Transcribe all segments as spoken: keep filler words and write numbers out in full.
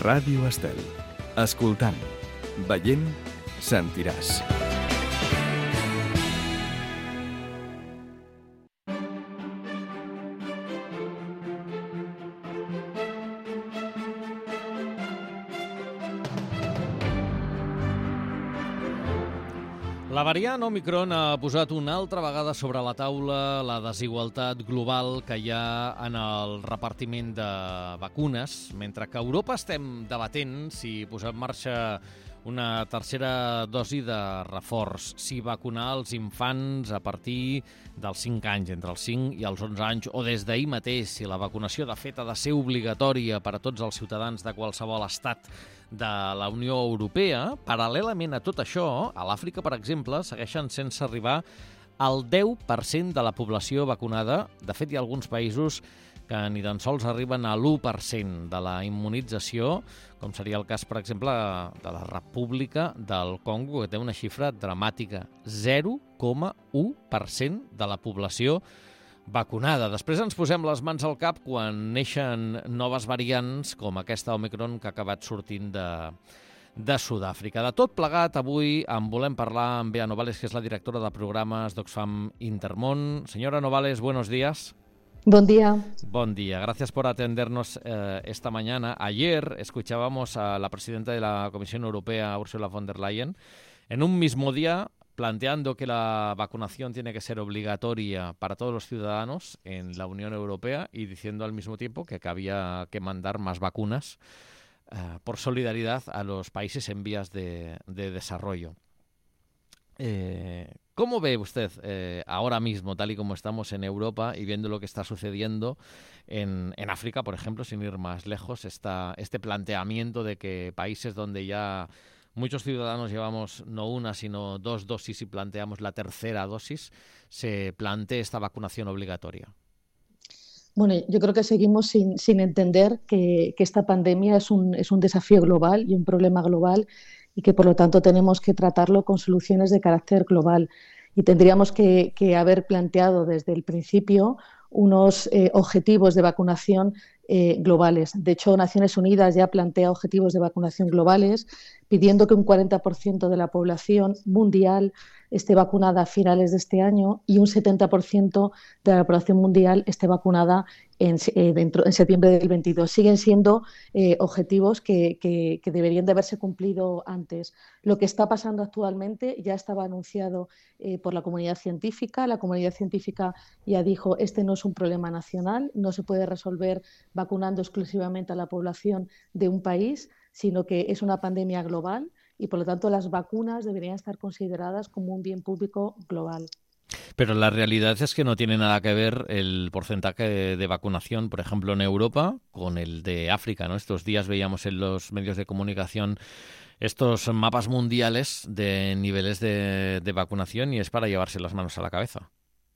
Ràdio Estel. Escoltant, veient, sentiràs. La variant Omicron ha posat una altra vegada sobre la taula la desigualtat global que hi ha en el repartiment de vacunes, mentre que a Europa estem debatent si posar en marxa una tercera dosi de reforç, si vacunar els infants a partir dels cinc anys, entre els cinc i els onze anys, o des d'ahir mateix, si la vacunació de fet ha de ser obligatòria per a tots els ciutadans de qualsevol estat de la Unió Europea. Paral·lelament a tot això, a l'Àfrica, per exemple, segueixen sense arribar al deu per cent de la població vacunada. De fet, hi ha alguns països que ni tan sols arriben a l'u per cent de la immunització, com seria el cas, per exemple, de la República del Congo, que té una xifra dramàtica, zero coma u per cent de la població vacunada. Després ens posem les mans al cap quan neixen noves variants com aquesta Omicron que ha acabat sortint de, de Sud-àfrica. De tot plegat, avui en volem parlar amb Bea Novales, que és la directora de programes d'Oxfam Intermón. Señora Novales, buenos días. Buen día. Buen día. Gracias por atendernos eh, esta mañana. Ayer escuchábamos a la presidenta de la Comisión Europea, Ursula von der Leyen, en un mismo día planteando que la vacunación tiene que ser obligatoria para todos los ciudadanos en la Unión Europea y diciendo al mismo tiempo que había que mandar más vacunas eh, por solidaridad a los países en vías de, de desarrollo. Eh, ¿Cómo ve usted eh, ahora mismo, tal y como estamos en Europa y viendo lo que está sucediendo en, en África, por ejemplo, sin ir más lejos, esta, este planteamiento de que países donde ya muchos ciudadanos llevamos no una, sino dos dosis y planteamos la tercera dosis, se plantee esta vacunación obligatoria? Bueno, yo creo que seguimos sin, sin entender que, que esta pandemia es un, es un desafío global y un problema global, y que por lo tanto tenemos que tratarlo con soluciones de carácter global. Y tendríamos que, que haber planteado desde el principio unos eh, objetivos de vacunación eh, globales. De hecho, Naciones Unidas ya plantea objetivos de vacunación globales, pidiendo que un cuarenta por ciento de la población mundial esté vacunada a finales de este año y un setenta por ciento de la población mundial esté vacunada en, eh, dentro, en septiembre del veintidós. Siguen siendo eh, objetivos que, que, que deberían de haberse cumplido antes. Lo que está pasando actualmente ya estaba anunciado eh, por la comunidad científica. La comunidad científica ya dijo: este no es un problema nacional, no se puede resolver vacunando exclusivamente a la población de un país, sino que es una pandemia global y, por lo tanto, las vacunas deberían estar consideradas como un bien público global. Pero la realidad es que no tiene nada que ver el porcentaje de vacunación, por ejemplo, en Europa, con el de África, ¿no? Estos días veíamos en los medios de comunicación estos mapas mundiales de niveles de, de vacunación y es para llevarse las manos a la cabeza.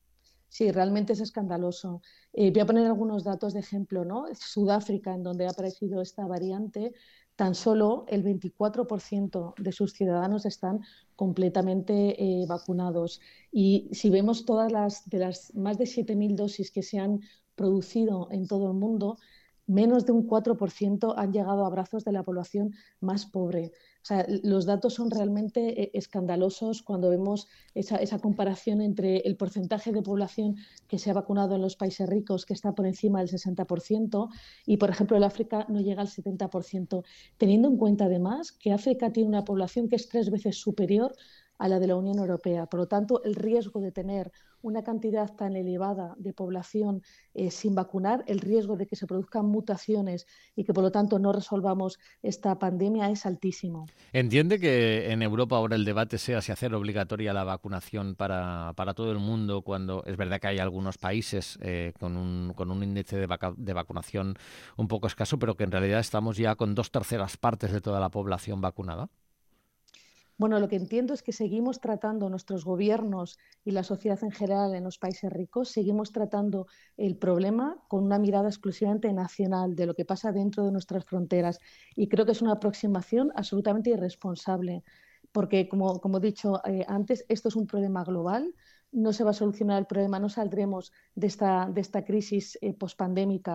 Sí, realmente es escandaloso. Eh, voy a poner algunos datos de ejemplo, ¿no? Sudáfrica, en donde ha aparecido esta variante, tan solo el veinticuatro por ciento de sus ciudadanos están completamente eh, vacunados. Y si vemos todas las, de las más de siete mil dosis que se han producido en todo el mundo, menos de un cuatro por ciento han llegado a brazos de la población más pobre. O sea, los datos son realmente eh, escandalosos cuando vemos esa, esa comparación entre el porcentaje de población que se ha vacunado en los países ricos, que está por encima del sesenta por ciento, y, por ejemplo, el África no llega al setenta por ciento, teniendo en cuenta además que África tiene una población que es tres veces superior a la de la Unión Europea. Por lo tanto, el riesgo de tener una cantidad tan elevada de población eh, sin vacunar, el riesgo de que se produzcan mutaciones y que, por lo tanto, no resolvamos esta pandemia es altísimo. ¿Entiende que en Europa ahora el debate sea si hacer obligatoria la vacunación para, para todo el mundo, cuando es verdad que hay algunos países eh, con, un, con un índice de, vaca, de vacunación un poco escaso, pero que en realidad estamos ya con dos terceras partes de toda la población vacunada? Bueno, lo que entiendo es que seguimos tratando, nuestros gobiernos y la sociedad en general en los países ricos, seguimos tratando el problema con una mirada exclusivamente nacional de lo que pasa dentro de nuestras fronteras. Y creo que es una aproximación absolutamente irresponsable, porque, como, como he dicho eh, antes, esto es un problema global. No se va a solucionar el problema, no saldremos de esta, de esta crisis eh, pospandémica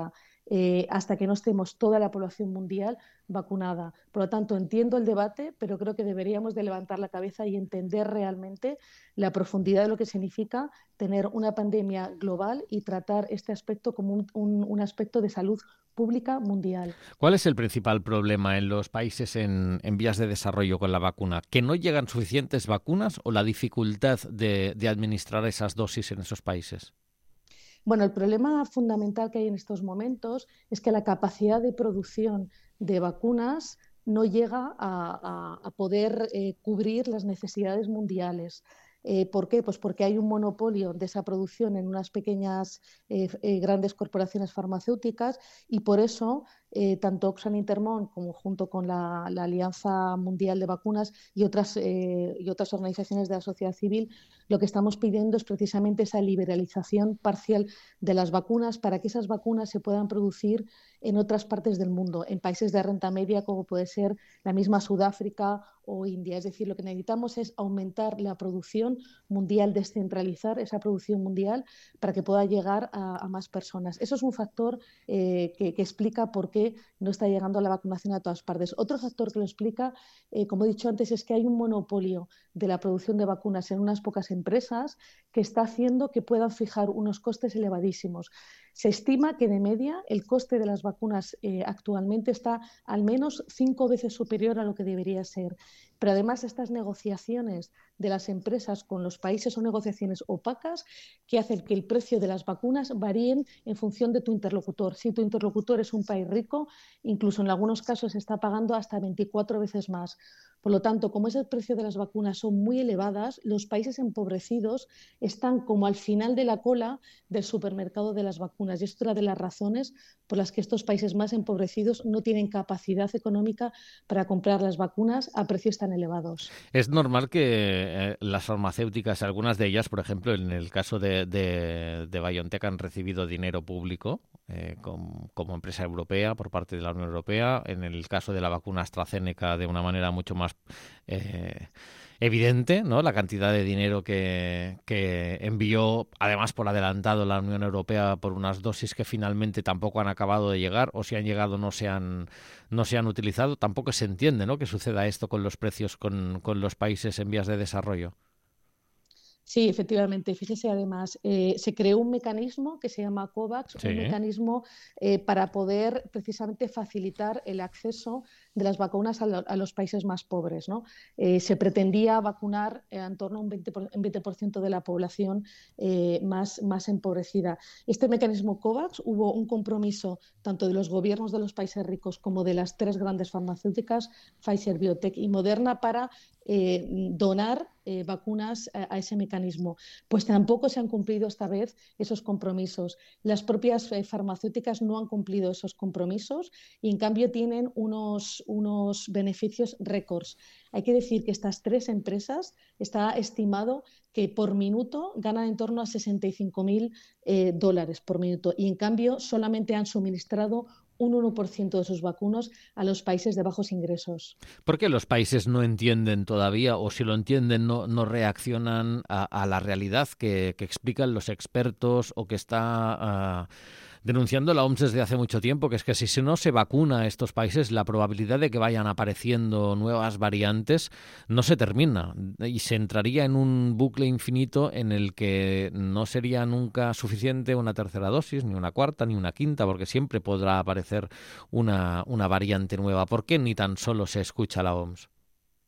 eh, hasta que no estemos toda la población mundial vacunada. Por lo tanto, entiendo el debate, pero creo que deberíamos de levantar la cabeza y entender realmente la profundidad de lo que significa tener una pandemia global y tratar este aspecto como un, un, un aspecto de salud pública mundial. ¿Cuál es el principal problema en los países en, en vías de desarrollo con la vacuna? ¿Que no llegan suficientes vacunas o la dificultad de, de administrar esas dosis en esos países? Bueno, el problema fundamental que hay en estos momentos es que la capacidad de producción de vacunas no llega a, a, a poder eh, cubrir las necesidades mundiales. Eh, ¿Por qué? Pues porque hay un monopolio de esa producción en unas pequeñas, eh, eh, grandes corporaciones farmacéuticas y por eso eh, tanto Oxfam Intermón como junto con la, la Alianza Mundial de Vacunas y otras, eh, y otras organizaciones de la sociedad civil, lo que estamos pidiendo es precisamente esa liberalización parcial de las vacunas para que esas vacunas se puedan producir en otras partes del mundo, en países de renta media como puede ser la misma Sudáfrica o India. Es decir, lo que necesitamos es aumentar la producción mundial, descentralizar esa producción mundial para que pueda llegar a, a más personas. Eso es un factor eh, que, que explica por qué no está llegando la vacunación a todas partes. Otro factor que lo explica, eh, como he dicho antes, es que hay un monopolio de la producción de vacunas en unas pocas empresas que está haciendo que puedan fijar unos costes elevadísimos. Se estima que de media el coste de las vacunas eh, actualmente está al menos cinco veces superior a lo que debería ser. Pero además estas negociaciones de las empresas con los países son negociaciones opacas que hacen que el precio de las vacunas varíen en función de tu interlocutor. Si tu interlocutor es un país rico, incluso en algunos casos se está pagando hasta veinticuatro veces más. Por lo tanto, como ese precio de las vacunas son muy elevadas, los países empobrecidos están como al final de la cola del supermercado de las vacunas. Y esto es una de las razones por las que estos países más empobrecidos no tienen capacidad económica para comprar las vacunas a precios tan elevados. Es normal que eh, las farmacéuticas, algunas de ellas, por ejemplo, en el caso de, de, de BioNTech, han recibido dinero público eh, com, como empresa europea por parte de la Unión Europea. En el caso de la vacuna AstraZeneca, de una manera mucho más eh, evidente, ¿no? La cantidad de dinero que, que envió, además por adelantado, la Unión Europea por unas dosis que finalmente tampoco han acabado de llegar, o si han llegado no se han, no se han utilizado. Tampoco se entiende, ¿no?, que suceda esto con los precios con, con los países en vías de desarrollo. Sí, efectivamente. Fíjese, además, eh, se creó un mecanismo que se llama COVAX, Sí. un mecanismo eh, para poder precisamente facilitar el acceso de las vacunas a, lo, a los países más pobres, ¿no? Eh, se pretendía vacunar eh, en torno a un veinte por, un veinte por ciento de la población eh, más, más empobrecida. Este mecanismo COVAX, hubo un compromiso tanto de los gobiernos de los países ricos como de las tres grandes farmacéuticas, Pfizer, BioNTech y Moderna, para eh, donar eh, vacunas a, a ese mecanismo. Pues tampoco se han cumplido esta vez esos compromisos. Las propias eh, farmacéuticas no han cumplido esos compromisos y en cambio tienen unos, unos beneficios récords. Hay que decir que estas tres empresas está estimado que por minuto ganan en torno a sesenta y cinco mil eh, dólares por minuto y en cambio solamente han suministrado un uno por ciento de sus vacunas a los países de bajos ingresos. ¿Por qué los países no entienden todavía, o si lo entienden, no, no reaccionan a, a la realidad que, que explican los expertos o que está uh, denunciando la O M S desde hace mucho tiempo, que es que si no se vacuna a estos países, la probabilidad de que vayan apareciendo nuevas variantes no se termina y se entraría en un bucle infinito en el que no sería nunca suficiente una tercera dosis, ni una cuarta, ni una quinta, porque siempre podrá aparecer Una, una variante nueva? ¿Por qué ni tan solo se escucha la O M S?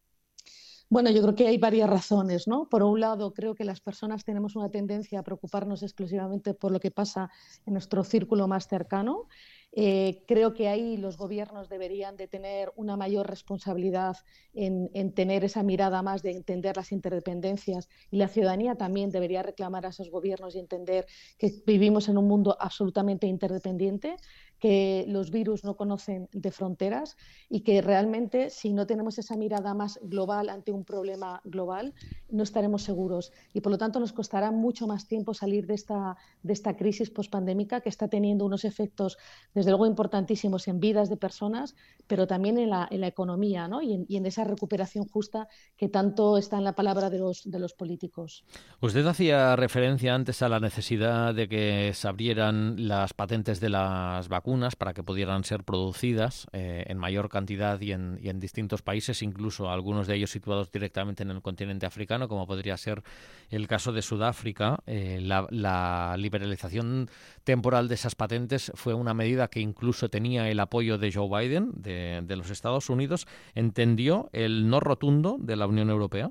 Bueno, yo creo que hay varias razones, ¿no? Por un lado, creo que las personas tenemos una tendencia a preocuparnos exclusivamente por lo que pasa en nuestro círculo más cercano. Eh, creo que ahí los gobiernos deberían de tener una mayor responsabilidad en, en tener esa mirada más de entender las interdependencias, y la ciudadanía también debería reclamar a esos gobiernos y entender que vivimos en un mundo absolutamente interdependiente, que los virus no conocen de fronteras y que realmente si no tenemos esa mirada más global ante un problema global no estaremos seguros y por lo tanto nos costará mucho más tiempo salir de esta, de esta crisis pospandémica que está teniendo unos efectos desde desde luego importantísimos en vidas de personas, pero también en la, en la economía, ¿no? y, en, y en esa recuperación justa que tanto está en la palabra de los, de los políticos. Usted hacía referencia antes a la necesidad de que se abrieran las patentes de las vacunas para que pudieran ser producidas eh, en mayor cantidad y en, y en distintos países, incluso algunos de ellos situados directamente en el continente africano, como podría ser el caso de Sudáfrica. Eh, la, la liberalización temporal de esas patentes fue una medida que incluso tenía el apoyo de Joe Biden, de, de los Estados Unidos. ¿Entendió el no rotundo de la Unión Europea?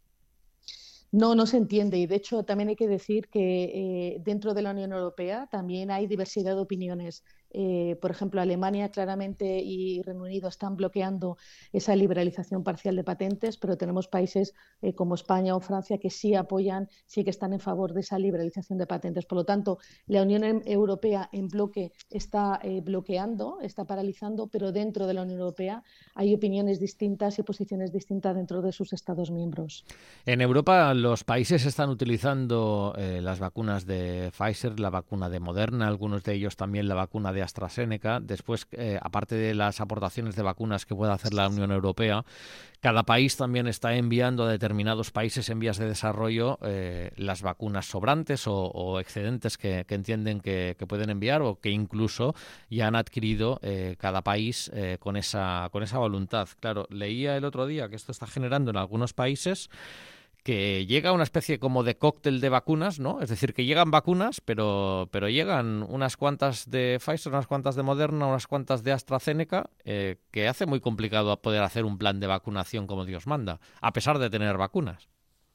No, no se entiende, y de hecho también hay que decir que eh, dentro de la Unión Europea también hay diversidad de opiniones. Eh, por ejemplo, Alemania claramente y Reino Unido están bloqueando esa liberalización parcial de patentes, pero tenemos países eh, como España o Francia que sí apoyan, sí que están en favor de esa liberalización de patentes. Por lo tanto, la Unión Europea en bloque está eh, bloqueando, está paralizando, pero dentro de la Unión Europea hay opiniones distintas y posiciones distintas dentro de sus Estados miembros. En Europa los países están utilizando eh, las vacunas de Pfizer, la vacuna de Moderna, algunos de ellos también la vacuna de AstraZeneca. Después, eh, aparte de las aportaciones de vacunas que pueda hacer la Unión Europea, cada país también está enviando a determinados países en vías de desarrollo eh, las vacunas sobrantes o, o excedentes que, que entienden que, que pueden enviar, o que incluso ya han adquirido eh, cada país eh, con esa, con esa voluntad. Claro, leía el otro día que esto está generando en algunos países que llega una especie como de cóctel de vacunas, ¿no? Es decir, que llegan vacunas, pero, pero llegan unas cuantas de Pfizer, unas cuantas de Moderna, unas cuantas de AstraZeneca, eh, que hace muy complicado poder hacer un plan de vacunación como Dios manda, a pesar de tener vacunas.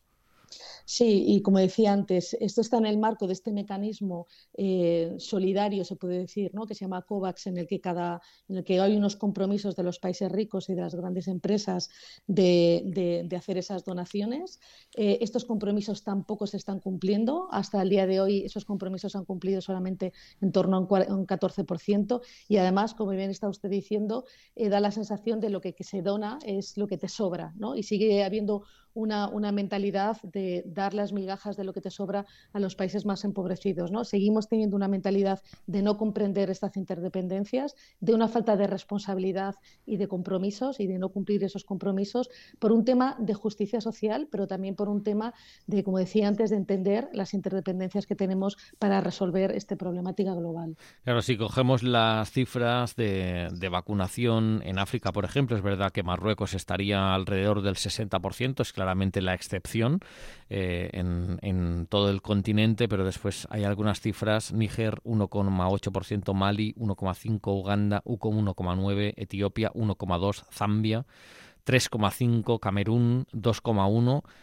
Sí, y como decía antes, esto está en el marco de este mecanismo eh, solidario, se puede decir, ¿no? que se llama COVAX, en el que cada, en el que hay unos compromisos de los países ricos y de las grandes empresas de, de, de hacer esas donaciones. Eh, estos compromisos tampoco se están cumpliendo. Hasta el día de hoy esos compromisos han cumplido solamente en torno a un catorce por ciento, y además, como bien está usted diciendo, eh, da la sensación de lo que, que se dona es lo que te sobra, ¿no? Y sigue habiendo una, una mentalidad de dar las migajas de lo que te sobra a los países más empobrecidos, ¿no? Seguimos teniendo una mentalidad de no comprender estas interdependencias, de una falta de responsabilidad y de compromisos, y de no cumplir esos compromisos por un tema de justicia social, pero también por un tema de, como decía antes, de entender las interdependencias que tenemos para resolver esta problemática global. Claro, si cogemos las cifras de, de vacunación en África, por ejemplo, es verdad que Marruecos estaría alrededor del sesenta por ciento, es claramente la excepción eh, en, en todo el continente, pero después hay algunas cifras: Níger uno coma ocho por ciento, Mali uno coma cinco por ciento, Uganda uno coma nueve por ciento, Etiopía uno coma dos por ciento, Zambia tres coma cinco por ciento, Camerún dos coma uno por ciento.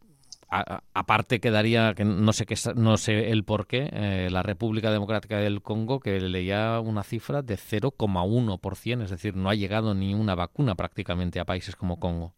A, aparte quedaría, que no sé qué, no sé el por qué, eh, la República Democrática del Congo, que leía una cifra de cero coma uno por ciento, es decir, no ha llegado ni una vacuna prácticamente a países como Congo.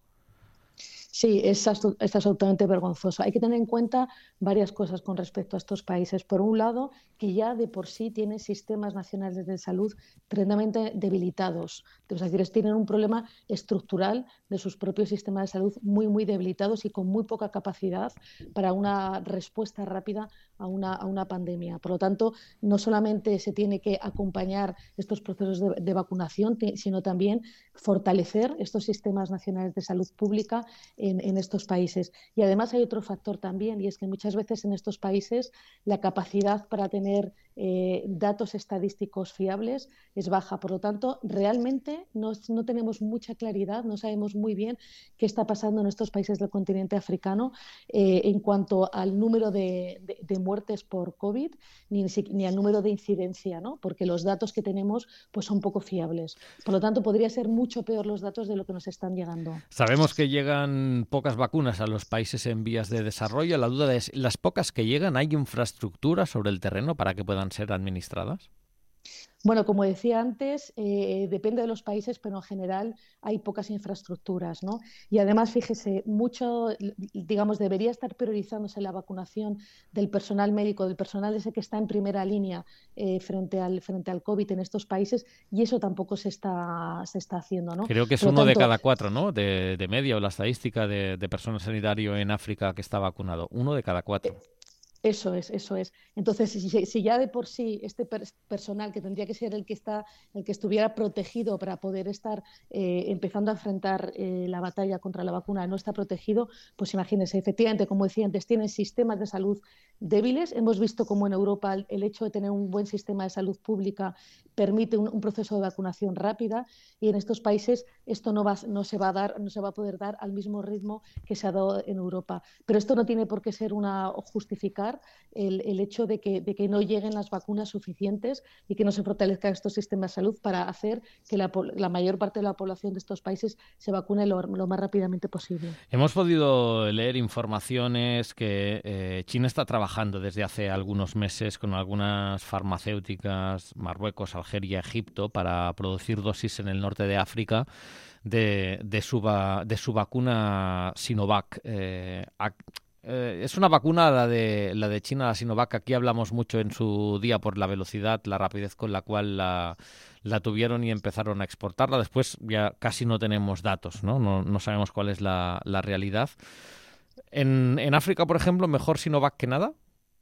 Sí, es, es absolutamente vergonzoso. Hay que tener en cuenta varias cosas con respecto a estos países. Por un lado, que ya de por sí tienen sistemas nacionales de salud tremendamente debilitados. Es decir, tienen un problema estructural de sus propios sistemas de salud muy, muy debilitados y con muy poca capacidad para una respuesta rápida a una, a una pandemia. Por lo tanto, no solamente se tiene que acompañar estos procesos de, de vacunación, sino también fortalecer estos sistemas nacionales de salud pública En, en estos países. Y además hay otro factor también, y es que muchas veces en estos países la capacidad para tener eh, datos estadísticos fiables es baja. Por lo tanto, realmente no, no tenemos mucha claridad, no sabemos muy bien qué está pasando en estos países del continente africano eh, en cuanto al número de, de, de muertes por COVID, ni, ni al número de incidencia, ¿no? Porque los datos que tenemos pues, son poco fiables. Por lo tanto, podría ser mucho peor los datos de lo que nos están llegando. Sabemos que llegan pocas vacunas a los países en vías de desarrollo. La duda es, ¿las pocas que llegan, hay infraestructura sobre el terreno para que puedan ser administradas? Bueno, como decía antes, eh, depende de los países, pero en general hay pocas infraestructuras, ¿no? Y además, fíjese, mucho, digamos, debería estar priorizándose la vacunación del personal médico, del personal ese que está en primera línea eh, frente al frente al COVID en estos países, y eso tampoco se está se está haciendo, ¿no? Creo que es Por lo uno tanto, de cada cuatro, ¿no? De, de media, o la estadística de, de personal sanitario en África que está vacunado. Uno de cada cuatro. Eso es, eso es. Entonces, si, si ya de por sí este per personal, que tendría que ser el que está, el que estuviera protegido para poder estar eh, empezando a enfrentar eh, la batalla contra la vacuna, no está protegido, pues imagínense, efectivamente, como decía antes, tienen sistemas de salud débiles. Hemos visto cómo en Europa el, el hecho de tener un buen sistema de salud pública permite un, un proceso de vacunación rápida, y en estos países esto no, va, no, se va a dar, no se va a poder dar al mismo ritmo que se ha dado en Europa. Pero esto no tiene por qué ser una o justificar El, el hecho de que, de que no lleguen las vacunas suficientes y que no se fortalezcan estos sistemas de salud para hacer que la, la mayor parte de la población de estos países se vacune lo, lo más rápidamente posible. Hemos podido leer informaciones que eh, China está trabajando desde hace algunos meses con algunas farmacéuticas, Marruecos, Algeria, Egipto, para producir dosis en el norte de África de, de, su, va, de su vacuna Sinovac. Eh, a, Eh, es una vacuna, la de, la de China, la Sinovac. Aquí hablamos mucho en su día por la velocidad, la rapidez con la cual la, la tuvieron y empezaron a exportarla. Después ya casi no tenemos datos, ¿no? No, no sabemos cuál es la, la realidad. En, en África, por ejemplo, mejor Sinovac que nada.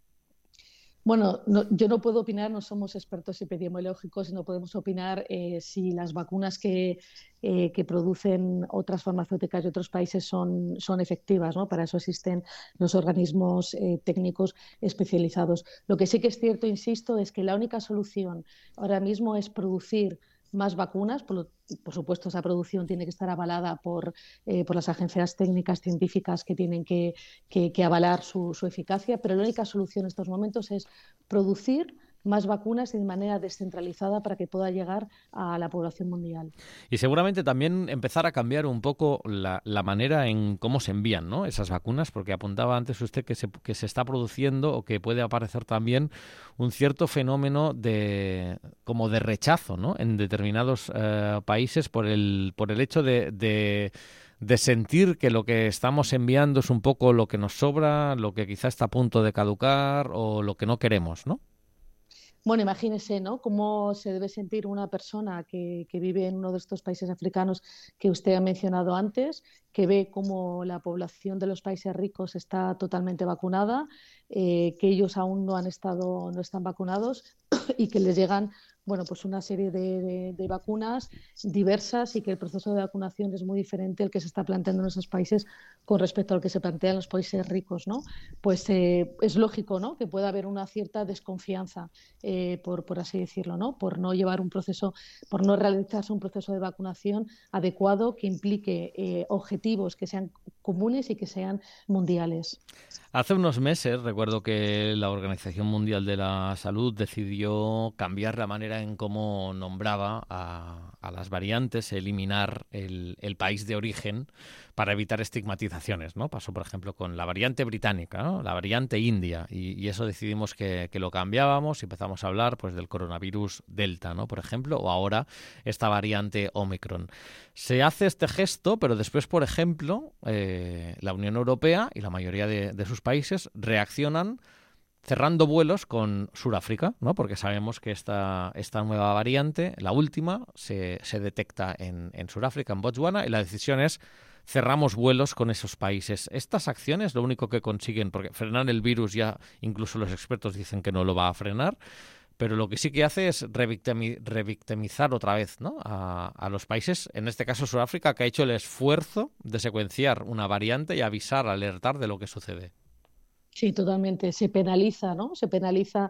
Bueno, no, yo no puedo opinar, no somos expertos epidemiológicos, no podemos opinar eh, si las vacunas que, eh, que producen otras farmacéuticas de otros países son, son efectivas, ¿no? Para eso existen los organismos eh, técnicos especializados. Lo que sí que es cierto, insisto, es que la única solución ahora mismo es producir más vacunas. Por, lo, por supuesto, esa producción tiene que estar avalada por, eh, por las agencias técnicas científicas que tienen que, que, que avalar su, su eficacia, pero la única solución en estos momentos es producir más vacunas y de manera descentralizada para que pueda llegar a la población mundial. Y seguramente también empezar a cambiar un poco la, la manera en cómo se envían, ¿no?, esas vacunas, porque apuntaba antes usted que se, que se está produciendo o que puede aparecer también un cierto fenómeno de como de rechazo, ¿no?, en determinados eh, países por el, por el hecho de... de de sentir que lo que estamos enviando es un poco lo que nos sobra, lo que quizá está a punto de caducar o lo que no queremos, ¿no? Bueno, imagínese, ¿no?, cómo se debe sentir una persona que, que vive en uno de estos países africanos que usted ha mencionado antes, que ve cómo la población de los países ricos está totalmente vacunada, eh, que ellos aún no han estado, no están vacunados y que les llegan, bueno, pues una serie de, de, de vacunas diversas, y que el proceso de vacunación es muy diferente al que se está planteando en esos países con respecto al que se plantea en los países ricos, ¿no? Pues eh, es lógico, ¿no?, que pueda haber una cierta desconfianza, eh, por, por así decirlo, ¿no?, por no llevar un proceso, por no realizarse un proceso de vacunación adecuado que implique eh, objetivos que sean comunes y que sean mundiales. Hace unos meses recuerdo que la Organización Mundial de la Salud decidió cambiar la manera en cómo nombraba a, a las variantes, eliminar el, el país de origen para evitar estigmatizaciones, ¿no? Pasó, por ejemplo, con la variante británica, ¿no?, la variante india, y, y eso decidimos que, que lo cambiábamos y empezamos a hablar, pues, del coronavirus Delta, ¿no?, por ejemplo, o ahora esta variante Omicron. Se hace este gesto, pero después, por ejemplo, eh, la Unión Europea y la mayoría de, de sus países reaccionan cerrando vuelos con Sudáfrica, ¿no?, porque sabemos que esta, esta nueva variante, la última, se, se detecta en, en Sudáfrica, en Botswana, y la decisión es cerramos vuelos con esos países. Estas acciones lo único que consiguen, porque frenar el virus ya incluso los expertos dicen que no lo va a frenar, pero lo que sí que hace es revictimi- revictimizar otra vez, ¿no?, a, a los países, en este caso Sudáfrica, que ha hecho el esfuerzo de secuenciar una variante y avisar, alertar de lo que sucede. Sí, totalmente. Se penaliza, ¿no? Se penaliza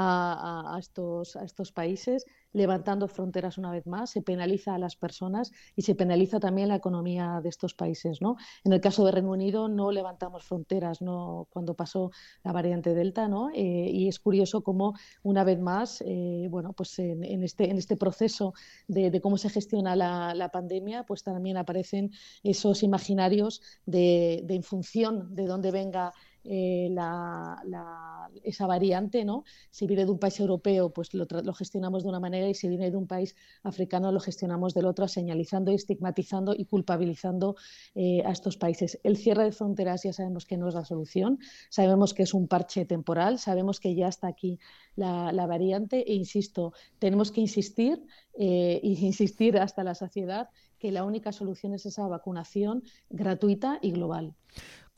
a, a, a, estos, a estos países, levantando fronteras una vez más, se penaliza a las personas y se penaliza también la economía de estos países, ¿no? En el caso de Reino Unido no levantamos fronteras, ¿no?, cuando pasó la variante Delta, ¿no? Eh, y es curioso cómo, una vez más, eh, bueno, pues en, en, este, en este proceso de, de cómo se gestiona la, la pandemia, pues también aparecen esos imaginarios de, de en función de dónde venga Eh, la, la, esa variante, ¿no? Si viene de un país europeo, pues lo, lo gestionamos de una manera, y si viene de un país africano lo gestionamos del otro, señalizando, estigmatizando y culpabilizando eh, a estos países. El cierre de fronteras ya sabemos que no es la solución, sabemos que es un parche temporal, sabemos que ya está aquí la, la variante, e insisto, tenemos que insistir eh, e insistir hasta la saciedad que la única solución es esa vacunación gratuita y global.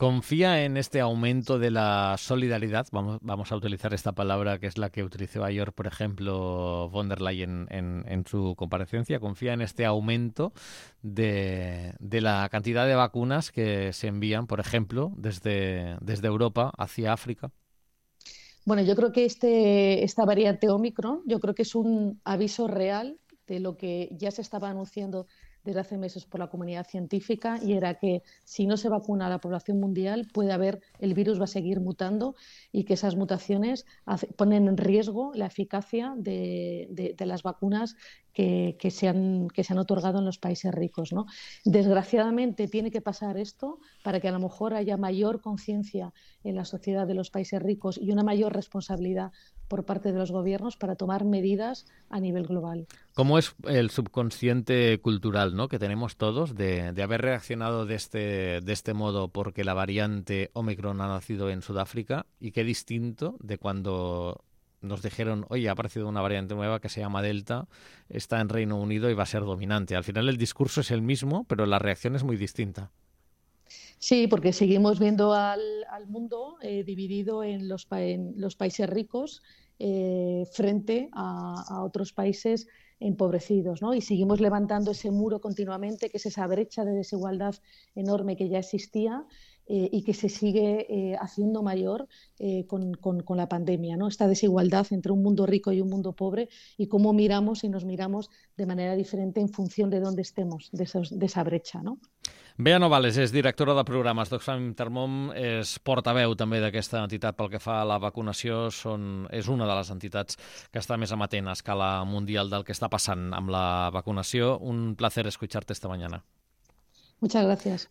¿Confía en este aumento de la solidaridad? Vamos, vamos a utilizar esta palabra que es la que utilizó ayer, por ejemplo, von der Leyen en, en su comparecencia. ¿Confía en este aumento de, de la cantidad de vacunas que se envían, por ejemplo, desde, desde Europa hacia África? Bueno, yo creo que este, esta variante Omicron, yo creo que es un aviso real de lo que ya se estaba anunciando desde hace meses por la comunidad científica, y era que si no se vacuna a la población mundial puede haber, el virus va a seguir mutando, y que esas mutaciones hace, ponen en riesgo la eficacia de, de, de las vacunas que, que, se han, que se han otorgado en los países ricos, ¿no? Desgraciadamente tiene que pasar esto para que a lo mejor haya mayor conciencia en la sociedad de los países ricos y una mayor responsabilidad por parte de los gobiernos para tomar medidas a nivel global. ¿Cómo es el subconsciente cultural, ¿no?, que tenemos todos de, de haber reaccionado de este, de este modo porque la variante Omicron ha nacido en Sudáfrica? Y qué distinto de cuando nos dijeron, oye, ha aparecido una variante nueva que se llama Delta, está en Reino Unido y va a ser dominante. Al final el discurso es el mismo, pero la reacción es muy distinta. Sí, porque seguimos viendo al, al mundo eh, dividido en los, pa en los países ricos eh, frente a, a otros países empobrecidos, ¿no? Y seguimos levantando ese muro continuamente, que es esa brecha de desigualdad enorme que ya existía eh, y que se sigue eh, haciendo mayor eh, con, con, con la pandemia, ¿no? Esta desigualdad entre un mundo rico y un mundo pobre, y cómo miramos y nos miramos de manera diferente en función de dónde estemos, de, esos, de esa brecha, ¿no? Bea Novales és directora de programes d'Oxfam Intermón, és portaveu també d'aquesta entitat pel que fa a la vacunació, són, és una de les entitats que està més amatent a escala mundial del que està passant amb la vacunació. Un placer escucharte esta mañana. Muchas gracias.